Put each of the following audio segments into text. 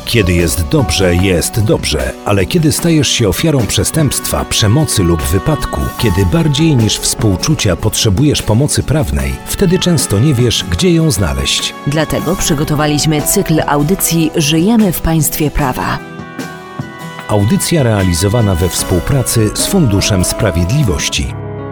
Kiedy jest dobrze, ale kiedy stajesz się ofiarą przestępstwa, przemocy lub wypadku, kiedy bardziej niż współczucia potrzebujesz pomocy prawnej, wtedy często nie wiesz, gdzie ją znaleźć. Dlatego przygotowaliśmy cykl audycji Żyjemy w państwie prawa. Audycja realizowana we współpracy z Funduszem Sprawiedliwości.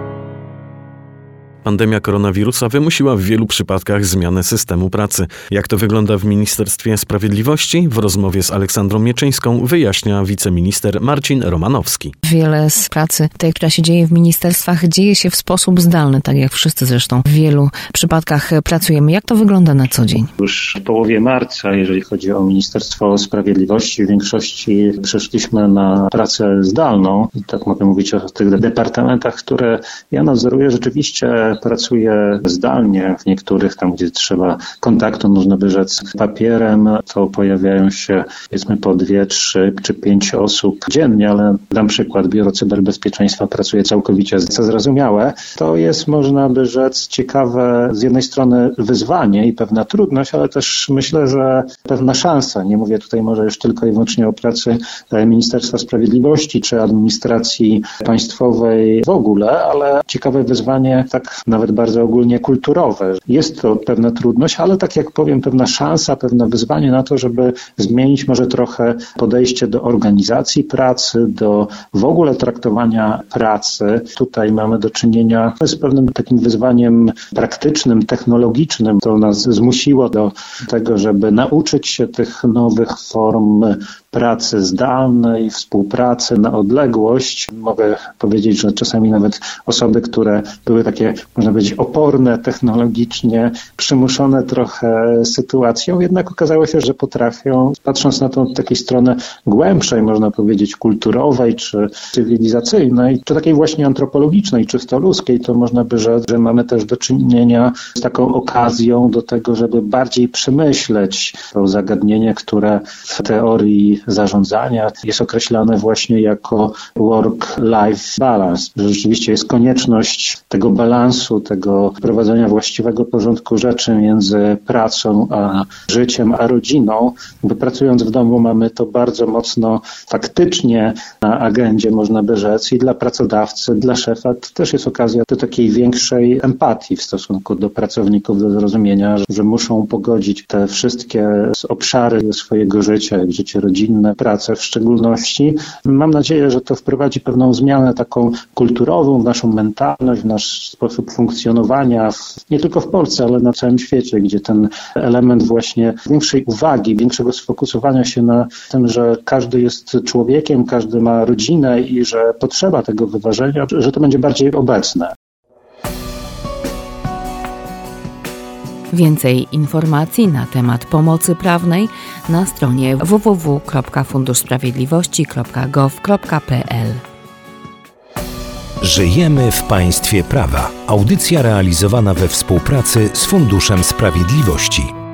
Pandemia koronawirusa wymusiła w wielu przypadkach zmianę systemu pracy. Jak to wygląda w Ministerstwie Sprawiedliwości? W rozmowie z Aleksandrą Mieczyńską wyjaśnia wiceminister Marcin Romanowski. Wiele z pracy tej, która się dzieje w ministerstwach, dzieje się w sposób zdalny, tak jak wszyscy zresztą w wielu przypadkach pracujemy. Jak to wygląda na co dzień? Już w połowie marca, jeżeli chodzi o Ministerstwo Sprawiedliwości, w większości przeszliśmy na pracę zdalną. I tak mogę mówić o tych departamentach, które ja nadzoruję. Rzeczywiście pracuję zdalnie. W niektórych tam, gdzie trzeba kontaktu, można by rzec, papierem, to pojawiają się powiedzmy po 2, 3 czy 5 osób dziennie, ale dam przykład, Biuro Cyberbezpieczeństwa pracuje całkowicie, co zrozumiałe. To jest, można by rzec, ciekawe z jednej strony wyzwanie i pewna trudność, ale też myślę, że pewna szansa. Nie mówię tutaj może już tylko i wyłącznie o pracy Ministerstwa Sprawiedliwości czy administracji państwowej w ogóle, ale ciekawe wyzwanie, tak nawet bardzo ogólnie kulturowe. Jest to pewna trudność, ale tak jak powiem, pewna szansa, pewne wyzwanie na to, żeby zmienić może trochę podejście do organizacji pracy, do w ogóle traktowania pracy. Tutaj mamy do czynienia z pewnym takim wyzwaniem praktycznym, technologicznym. To nas zmusiło do tego, żeby nauczyć się tych nowych form pracy zdalnej, współpracy na odległość. Mogę powiedzieć, że czasami nawet osoby, które były takie, można powiedzieć, oporne technologicznie, przymuszone trochę sytuacją, jednak okazało się, że potrafią, patrząc na to od takiej strony głębszej, można powiedzieć, kulturowej czy cywilizacyjnej, czy takiej właśnie antropologicznej, czysto ludzkiej, to można by rzec, że mamy też do czynienia z taką okazją do tego, żeby bardziej przemyśleć to zagadnienie, które w teorii zarządzania jest określane właśnie jako work-life balance. Że rzeczywiście jest konieczność tego balansu, tego wprowadzenia właściwego porządku rzeczy między pracą a życiem, a rodziną. Bo pracując w domu mamy to bardzo mocno faktycznie na agendzie, można by rzec, i dla pracodawcy, dla szefa to też jest okazja do takiej większej empatii w stosunku do pracowników, do zrozumienia, że muszą pogodzić te wszystkie obszary swojego życia, jak życie rodzinne, pracę w szczególności. Mam nadzieję, że to wprowadzi pewną zmianę taką kulturową w naszą mentalność, w nasz sposób funkcjonowania, nie tylko w Polsce, ale na całym świecie, gdzie ten element właśnie większej uwagi, większego sfokusowania się na tym, że każdy jest człowiekiem, każdy ma rodzinę i że potrzeba tego wyważenia, że to będzie bardziej obecne. Więcej informacji na temat pomocy prawnej na stronie www.funduszsprawiedliwości.gov.pl. Żyjemy w państwie prawa. Audycja realizowana we współpracy z Funduszem Sprawiedliwości.